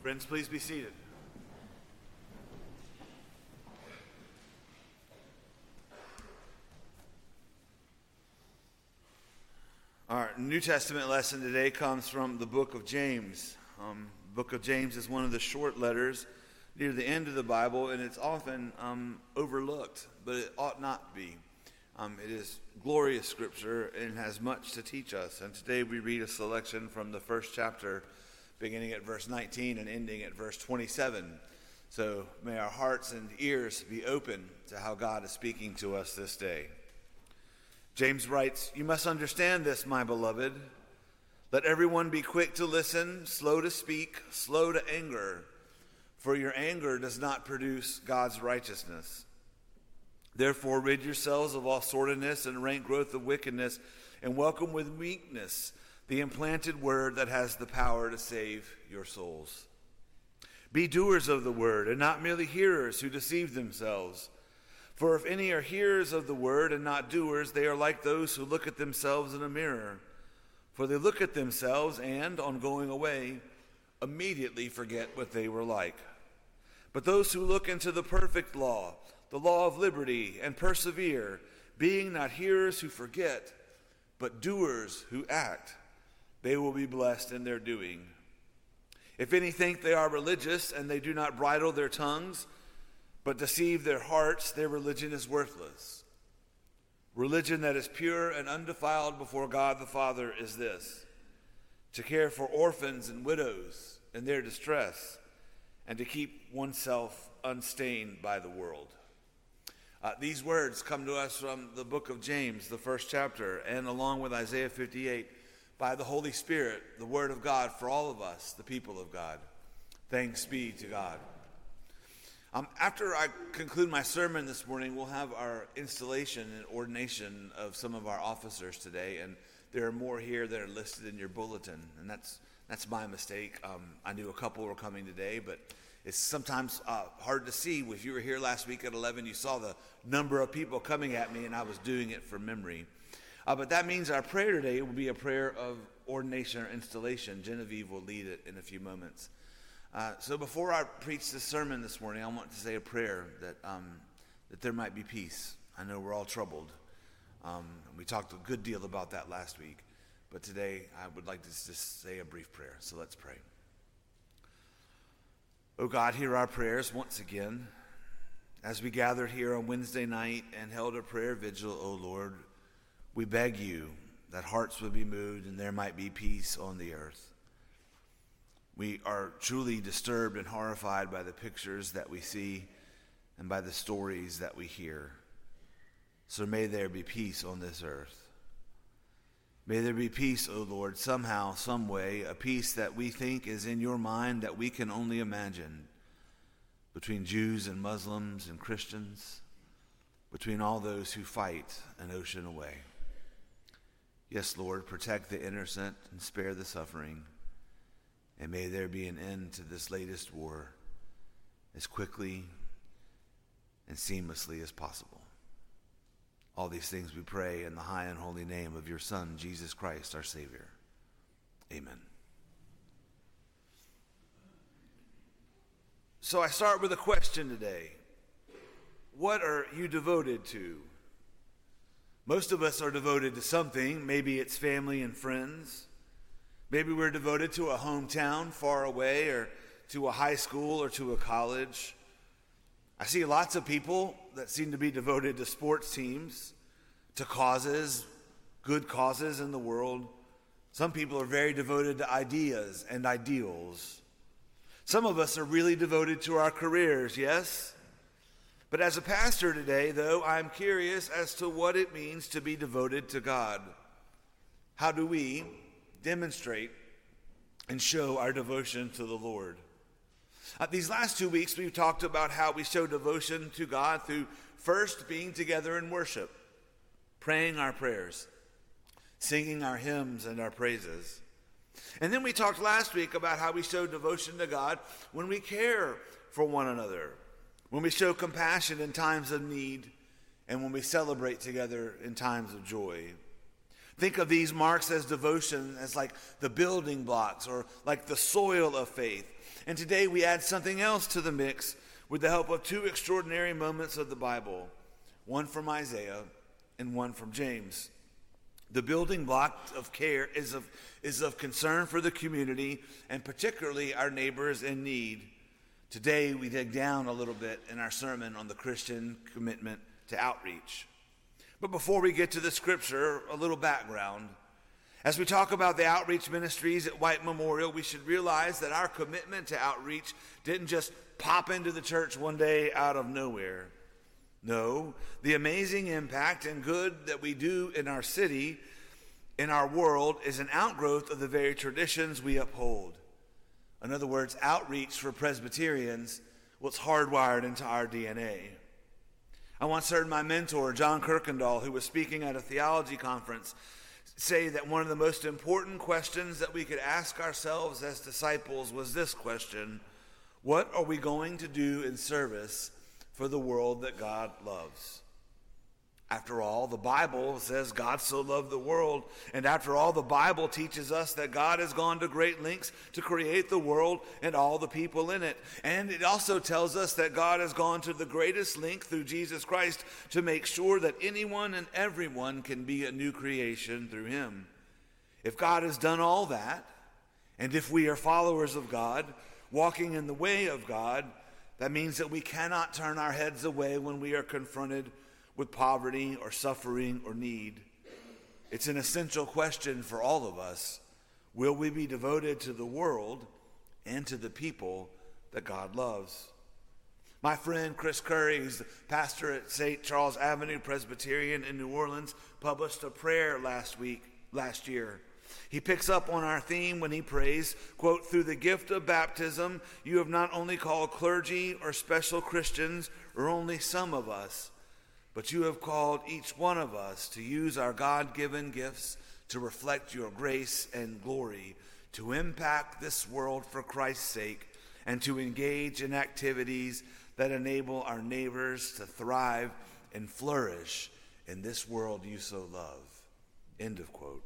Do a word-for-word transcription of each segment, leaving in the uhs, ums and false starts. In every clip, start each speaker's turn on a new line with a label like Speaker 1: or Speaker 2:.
Speaker 1: Friends, please be seated. Our New Testament lesson today comes from the book of James. Um, the book of James is one of the short letters near the end of the Bible, and it's often um, overlooked, but it ought not be. Um, it is glorious scripture and has much to teach us. And today we read a selection from the first chapter, beginning at verse nineteen and ending at verse twenty-seven. So may our hearts and ears be open to how God is speaking to us this day. James writes, "You must understand this, my beloved. Let everyone be quick to listen, slow to speak, slow to anger, for your anger does not produce God's righteousness. Therefore rid yourselves of all sordidness and rank growth of wickedness, and welcome with meekness the implanted word that has the power to save your souls. Be doers of the word, and not merely hearers who deceive themselves. For if any are hearers of the word and not doers, they are like those who look at themselves in a mirror. For they look at themselves and, on going away, immediately forget what they were like. But those who look into the perfect law, the law of liberty, and persevere, being not hearers who forget, but doers who act, they will be blessed in their doing. If any think they are religious and they do not bridle their tongues, but deceive their hearts, their religion is worthless. Religion that is pure and undefiled before God the Father is this: to care for orphans and widows in their distress, and to keep oneself unstained by the world." Uh, these words come to us from the book of James, the first chapter, and along with Isaiah fifty-eight, by the Holy Spirit, the word of God for all of us, the people of God. Thanks be to God. Um, after I conclude my sermon this morning, we'll have our installation and ordination of some of our officers today, and there are more here that are listed in your bulletin, and that's that's my mistake. Um, I knew a couple were coming today, but it's sometimes uh, hard to see. If you were here last week at eleven, you saw the number of people coming at me, and I was doing it from memory. Uh, but that means our prayer today will be a prayer of ordination or installation. Genevieve will lead it in a few moments. Uh, so before I preach this sermon this morning, I want to say a prayer that um, that there might be peace. I know we're all troubled. Um, we talked a good deal about that last week. But today I would like to just say a brief prayer. So let's pray. Oh God, hear our prayers once again. As we gathered here on Wednesday night and held a prayer vigil, oh Lord, we beg you that hearts would be moved and there might be peace on the earth. We are truly disturbed and horrified by the pictures that we see and by the stories that we hear. So may there be peace on this earth. May there be peace, O Lord, somehow, some way, a peace that we think is in your mind that we can only imagine, between Jews and Muslims and Christians, between all those who fight an ocean away. Yes, Lord, protect the innocent and spare the suffering. And may there be an end to this latest war as quickly and seamlessly as possible. All these things we pray in the high and holy name of your Son, Jesus Christ, our Savior. Amen. So I start with a question today. What are you devoted to? Most of us are devoted to something. Maybe it's family and friends. Maybe we're devoted to a hometown far away, or to a high school or to a college. I see lots of people that seem to be devoted to sports teams, to causes, good causes in the world. Some people are very devoted to ideas and ideals. Some of us are really devoted to our careers, yes? But as a pastor today, though, I'm curious as to what it means to be devoted to God. How do we demonstrate and show our devotion to the Lord? Uh, these last two weeks, we've talked about how we show devotion to God through first being together in worship, praying our prayers, singing our hymns and our praises. And then we talked last week about how we show devotion to God when we care for one another, when we show compassion in times of need, and when we celebrate together in times of joy. Think of these marks as devotion as like the building blocks or like the soil of faith. And today we add something else to the mix with the help of two extraordinary moments of the Bible, one from Isaiah and one from James. The building block of care is of, is of concern for the community and particularly our neighbors in need. Today we dig down a little bit in our sermon on the Christian commitment to outreach. But before we get to the scripture, a little background. As we talk about the outreach ministries at White Memorial, we should realize that our commitment to outreach didn't just pop into the church one day out of nowhere. No, the amazing impact and good that we do in our city, in our world, is an outgrowth of the very traditions we uphold. In other words, outreach for Presbyterians was hardwired into our D N A. I once heard my mentor, John Kirkendall, who was speaking at a theology conference, say that one of the most important questions that we could ask ourselves as disciples was this question: what are we going to do in service for the world that God loves? After all, the Bible says God so loved the world, and after all, the Bible teaches us that God has gone to great lengths to create the world and all the people in it. And it also tells us that God has gone to the greatest length through Jesus Christ to make sure that anyone and everyone can be a new creation through him. If God has done all that, and if we are followers of God, walking in the way of God, that means that we cannot turn our heads away when we are confronted with poverty or suffering or need. It's an essential question for all of us. Will we be devoted to the world and to the people that God loves? My friend Chris Curry, who's the pastor at Saint Charles Avenue Presbyterian in New Orleans, published a prayer last week, last year. He picks up on our theme when he prays, quote, "Through the gift of baptism, you have not only called clergy or special Christians or only some of us, but you have called each one of us to use our God-given gifts to reflect your grace and glory, to impact this world for Christ's sake, and to engage in activities that enable our neighbors to thrive and flourish in this world you so love." End of quote.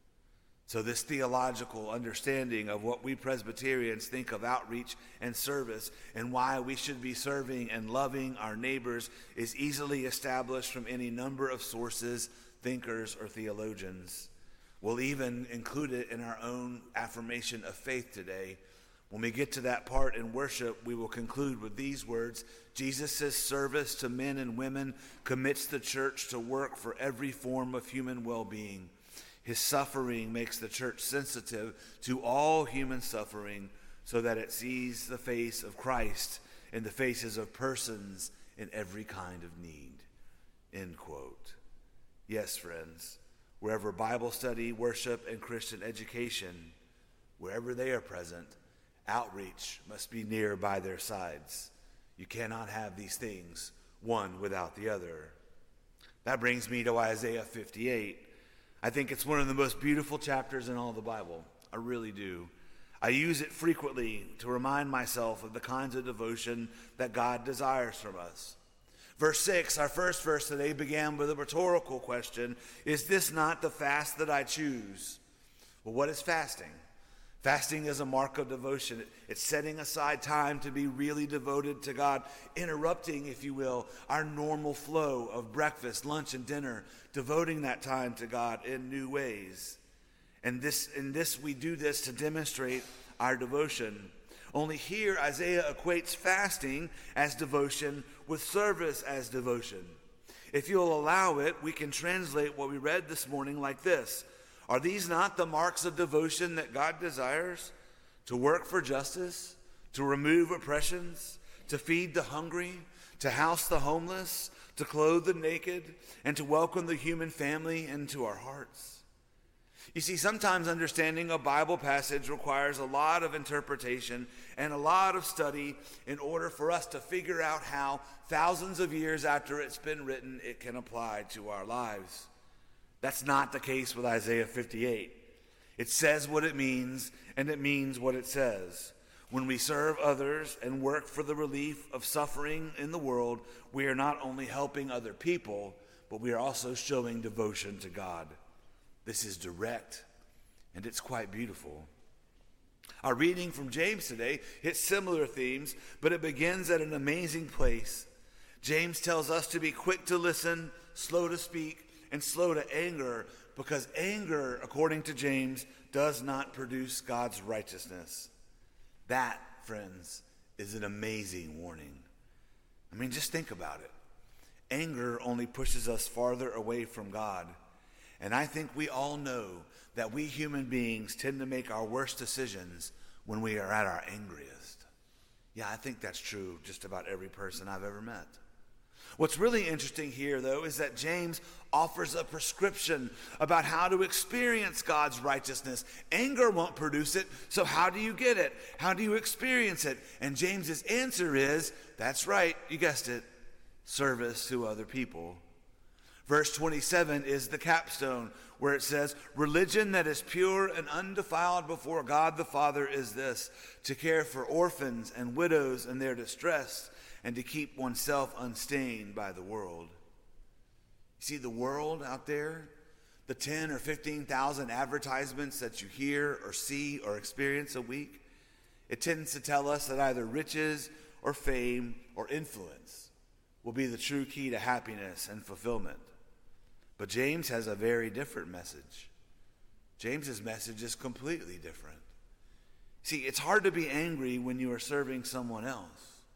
Speaker 1: So this theological understanding of what we Presbyterians think of outreach and service and why we should be serving and loving our neighbors is easily established from any number of sources, thinkers, or theologians. We'll even include it in our own affirmation of faith today. When we get to that part in worship, we will conclude with these words: Jesus' service to men and women commits the church to work for every form of human well-being. His suffering makes the church sensitive to all human suffering so that it sees the face of Christ in the faces of persons in every kind of need. End quote. Yes, friends, wherever Bible study, worship, and Christian education, wherever they are present, outreach must be near by their sides. You cannot have these things, one without the other. That brings me to Isaiah fifty-eight. I think it's one of the most beautiful chapters in all the Bible. I really do. I use it frequently to remind myself of the kinds of devotion that God desires from us. Verse six, our first verse today, began with a rhetorical question: is this not the fast that I choose? Well, what is fasting? Fasting is a mark of devotion. It's setting aside time to be really devoted to God, interrupting, if you will, our normal flow of breakfast, lunch, and dinner, devoting that time to God in new ways. And this, in this, we do this to demonstrate our devotion. Only here, Isaiah equates fasting as devotion with service as devotion. If you'll allow it, we can translate what we read this morning like this: are these not the marks of devotion that God desires? To work for justice, to remove oppressions, to feed the hungry, to house the homeless, to clothe the naked, and to welcome the human family into our hearts. You see, sometimes understanding a Bible passage requires a lot of interpretation and a lot of study in order for us to figure out how, thousands of years after it's been written, it can apply to our lives. That's not the case with Isaiah fifty-eight. It says what it means, and it means what it says. When we serve others and work for the relief of suffering in the world, we are not only helping other people, but we are also showing devotion to God. This is direct, and it's quite beautiful. Our reading from James today hits similar themes, but it begins at an amazing place. James tells us to be quick to listen, slow to speak, and slow to anger, because anger, according to James, does not produce God's righteousness. That, friends, is an amazing warning. I mean, just think about it. Anger only pushes us farther away from God. And I think we all know that we human beings tend to make our worst decisions when we are at our angriest. Yeah, I think that's true just about every person I've ever met. What's really interesting here, though, is that James offers a prescription about how to experience God's righteousness. Anger won't produce it, so how do you get it? How do you experience it? And James's answer is, that's right, you guessed it, service to other people. Verse twenty-seven is the capstone, where it says, religion that is pure and undefiled before God the Father is this, to care for orphans and widows in their distress, and to keep oneself unstained by the world. You see, the world out there, the ten or fifteen thousand advertisements that you hear or see or experience a week, it tends to tell us that either riches or fame or influence will be the true key to happiness and fulfillment. But James has a very different message. James's message is completely different. See, it's hard to be angry when you are serving someone else.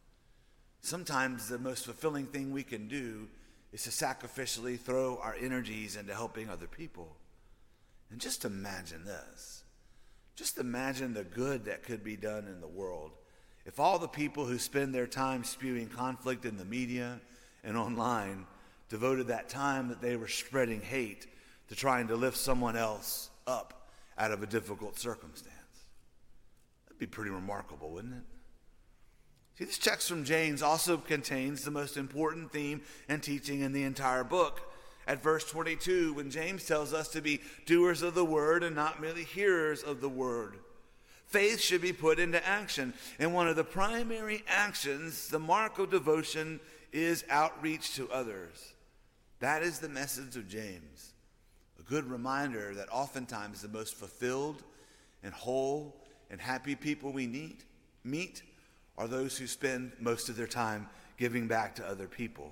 Speaker 1: Sometimes the most fulfilling thing we can do is to sacrificially throw our energies into helping other people. And just imagine this. Just imagine the good that could be done in the world if all the people who spend their time spewing conflict in the media and online devoted that time that they were spreading hate to trying to lift someone else up out of a difficult circumstance. That'd be pretty remarkable, wouldn't it? See, this text from James also contains the most important theme and teaching in the entire book. At verse twenty-two, when James tells us to be doers of the word and not merely hearers of the word. Faith should be put into action. And one of the primary actions, the mark of devotion, is outreach to others. That is the message of James. A good reminder that oftentimes the most fulfilled and whole and happy people we need, meet are those who spend most of their time giving back to other people.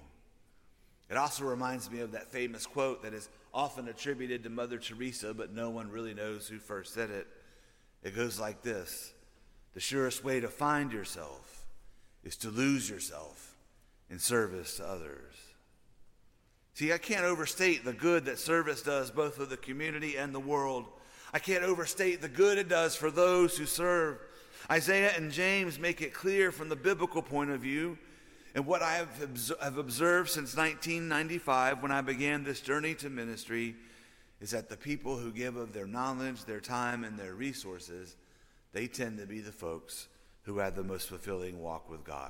Speaker 1: It also reminds me of that famous quote that is often attributed to Mother Teresa, but no one really knows who first said it. It goes like this: the surest way to find yourself is to lose yourself in service to others. See, I can't overstate the good that service does both for the community and the world. I can't overstate the good it does for those who serve. Isaiah and James make it clear from the biblical point of view, and what I have observed since nineteen ninety-five when I began this journey to ministry is that the people who give of their knowledge, their time, and their resources, they tend to be the folks who have the most fulfilling walk with God.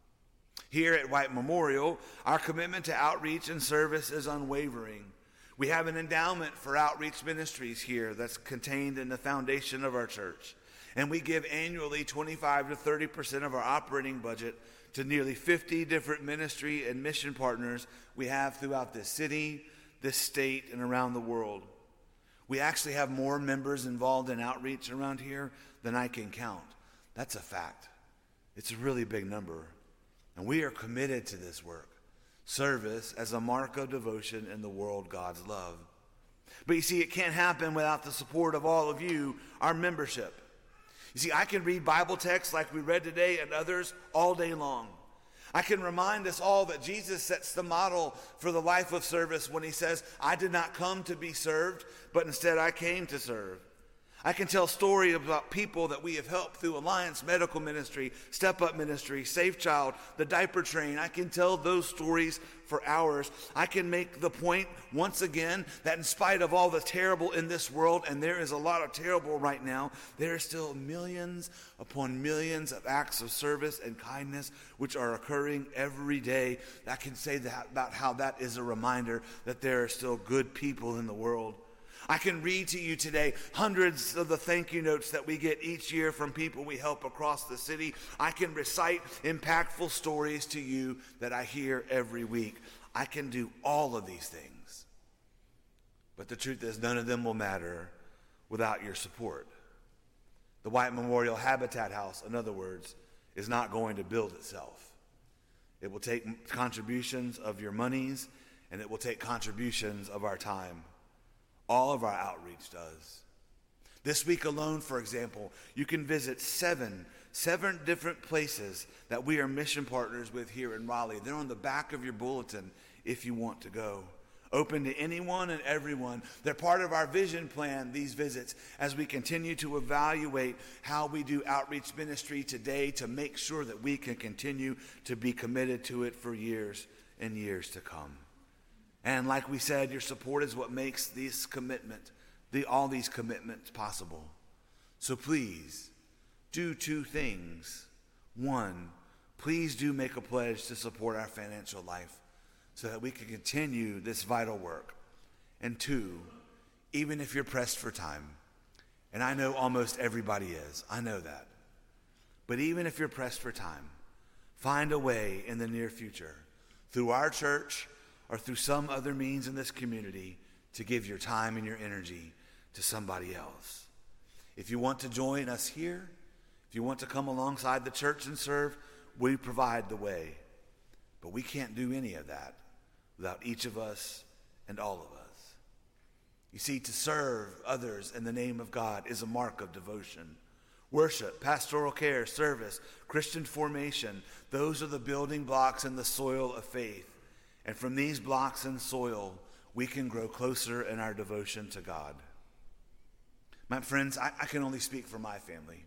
Speaker 1: Here at White Memorial, our commitment to outreach and service is unwavering. We have an endowment for outreach ministries here that's contained in the foundation of our church. And we give annually twenty-five to thirty percent of our operating budget to nearly fifty different ministry and mission partners we have throughout this city, this state, and around the world. We actually have more members involved in outreach around here than I can count. That's a fact. It's a really big number. And we are committed to this work, service as a mark of devotion in the world God's love. But you see, it can't happen without the support of all of you, our membership. You see, I can read Bible texts like we read today and others all day long. I can remind us all that Jesus sets the model for the life of service when he says, I did not come to be served, but instead I came to serve. I can tell stories about people that we have helped through Alliance Medical Ministry, Step Up Ministry, Safe Child, the Diaper Train. I can tell those stories for hours. I can make the point once again that in spite of all the terrible in this world, and there is a lot of terrible right now, there are still millions upon millions of acts of service and kindness which are occurring every day. I can say that about how that is a reminder that there are still good people in the world. I can read to you today hundreds of the thank you notes that we get each year from people we help across the city. I can recite impactful stories to you that I hear every week. I can do all of these things. But the truth is, none of them will matter without your support. The White Memorial Habitat House, in other words, is not going to build itself. It will take contributions of your monies, and it will take contributions of our time. All of our outreach does. This week alone, for example, you can visit seven, seven different places that we are mission partners with here in Raleigh. They're on the back of your bulletin if you want to go. Open to anyone and everyone. They're part of our vision plan, these visits, as we continue to evaluate how we do outreach ministry today to make sure that we can continue to be committed to it for years and years to come. And like we said, your support is what makes this commitment, the, all these commitments possible. So please do two things. One, please do make a pledge to support our financial life, so that we can continue this vital work. And two, even if you're pressed for time, and I know almost everybody is, I know that, but even if you're pressed for time, find a way in the near future, through our church or through some other means in this community, to give your time and your energy to somebody else. If you want to join us here, if you want to come alongside the church and serve, we provide the way. But we can't do any of that without each of us and all of us. You see, to serve others in the name of God is a mark of devotion. Worship, pastoral care, service, Christian formation, those are the building blocks in the soil of faith. And from these blocks and soil, we can grow closer in our devotion to God. My friends, I, I can only speak for my family,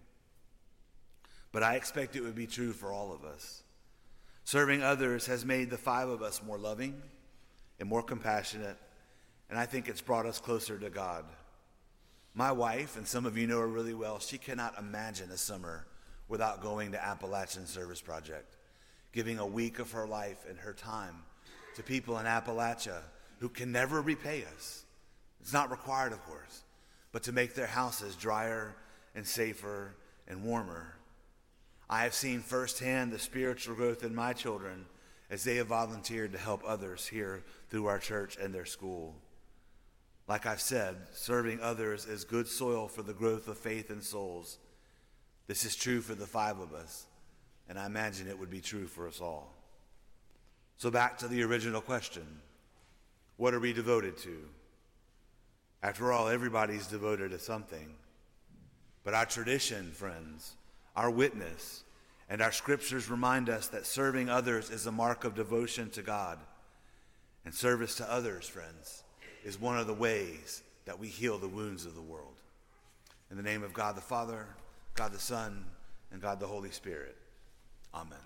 Speaker 1: but I expect it would be true for all of us. Serving others has made the five of us more loving and more compassionate, and I think it's brought us closer to God. My wife, and some of you know her really well, she cannot imagine a summer without going to Appalachian Service Project, giving a week of her life and her time to people in Appalachia who can never repay us. It's not required, of course, but to make their houses drier and safer and warmer. I have seen firsthand the spiritual growth in my children as they have volunteered to help others here through our church and their school. Like I've said, serving others is good soil for the growth of faith and souls. This is true for the five of us, and I imagine it would be true for us all. So back to the original question, what are we devoted to? After all, everybody's devoted to something. But our tradition, friends, our witness, and our scriptures remind us that serving others is a mark of devotion to God. And service to others, friends, is one of the ways that we heal the wounds of the world. In the name of God the Father, God the Son, and God the Holy Spirit. Amen.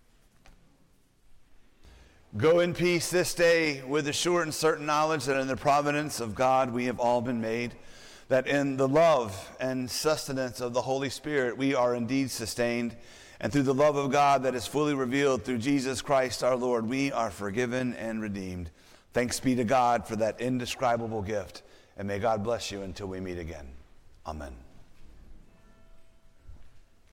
Speaker 1: Go in peace this day with the sure and certain knowledge that in the providence of God we have all been made, that in the love and sustenance of the Holy Spirit we are indeed sustained, and through the love of God that is fully revealed through Jesus Christ our Lord, we are forgiven and redeemed. Thanks be to God for that indescribable gift, and may God bless you until we meet again. Amen.